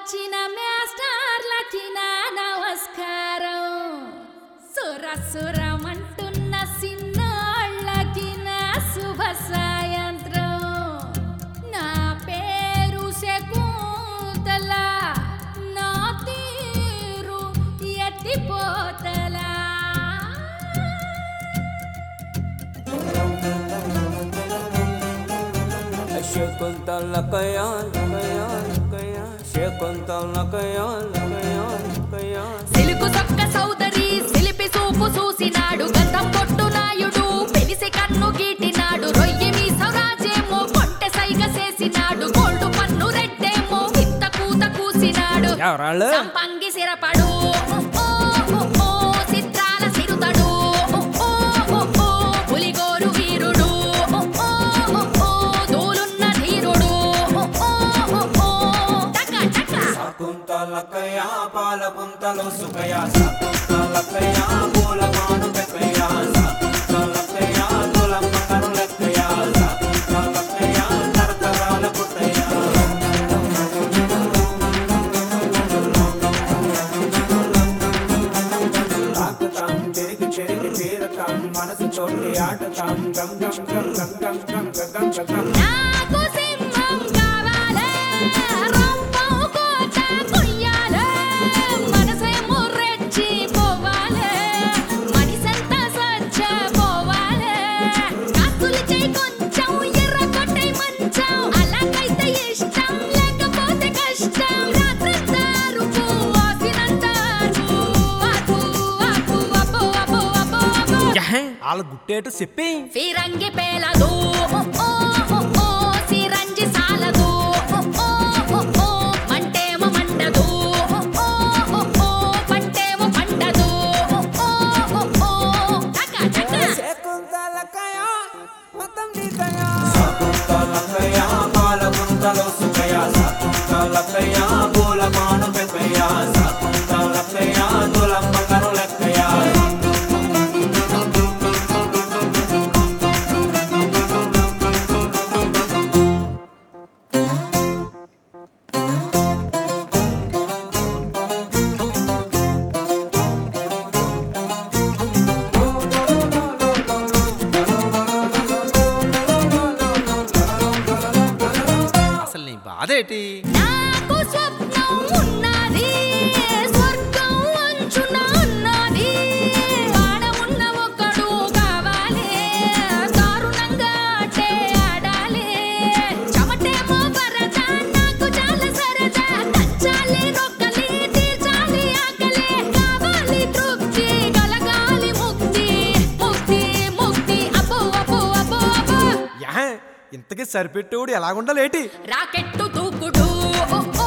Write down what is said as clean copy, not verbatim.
వచ్చిన మాస్టర్లకి నా నమస్కారం. సురసురమంటున్న సిన్నోళ్ళకి నా శుభ సాయంత్రం. నా పేరు శకుంతల, నా తీరు ఎత్తిపోతల. శకుంతల కయాల్ కయాల్ కయాల్ శకుంతల కయాల్ కయాల్ కయాల్. సిలుకు సొక్క సౌదరి సిలిపి చూపు చూసినాడు. గంధం పొట్టు నాయుడు పెలిసి కన్ను గీటినాడు. రొయ్యి మీ సౌరాజేమో కొంటె సైగ చేసినాడు. గోల్డు పన్ను రెడ్డేమో ఇంత కూత కూసినాడు. ఎవరాళ్ళు? సంపంగి సిరపడు చిత్రాల సిరుతడు. పులిగోరు వీరుడు దూలున్న ధీరుడు. శకుంతల కయా పాల పుంతలో సుకయా. శకుంతల కయా పూలమాను పెకయా. శకుంతల కయా తులమ్మ కరులెక్కయా. శకుంతల కయా తరతరాల పుట్టయా. తాకుతాం చెరికి చెరికి తీరతాం మనసు చోటి ఆటతాం. గం గం గం గం గం గం గం గం గం. నాకు సింహం కావాలే, రంపం కోట కొయ్యాలే. మనసేమో రెచ్చి పోవాలే, మనిసంతా స్వచ్ఛ పోవాలే. కాసులు చేయి కొంచెం ఎర్ర కొట్టై మంచం. అలాగైతే ఇష్టం లేకపోతే కష్టం. రాత్రంతా అరుపు వాసినంత అరుపు. అపు అపు అపు అపు అపు అపు. వాళ్ళ గుట్టేటు చెప్పి ఫిరంగి పేలదు సిరంజి సాలదు. మంటేమో మండదు పంటేమో పండదు. శకుంతల కయా మొత్తం నీకయా. శకుంతల కయా పాల పుంతలో సుకయా. శకుంతల కయా పూలమాను పెకయా. శకుంతల కయా తులమ్మ కరులెక్కయా. అసలు నీ బాధేటి? నాకు స్వప్నం ఉన్నది, స్వర్గం అంచున ఉన్నది. ఆడమున్న ఒక్కడు కావాలి, దారుణంగా ఆటే ఆడాలి. చెమటేమో వరద, నాకు చాలా సరదా. నచ్చాలి రొక్కలి, తీర్చాలి ఆకలి. కావాలి తృప్తి, కలగాలి ముక్తి. ముక్తి ముక్తి అబ్బో అబ్బో అబ్బో అబ్బో. ఇంతకీ సరిపెట్టేవాడు ఎలాగుండాలేటి? రాకెట్టు దూకుడు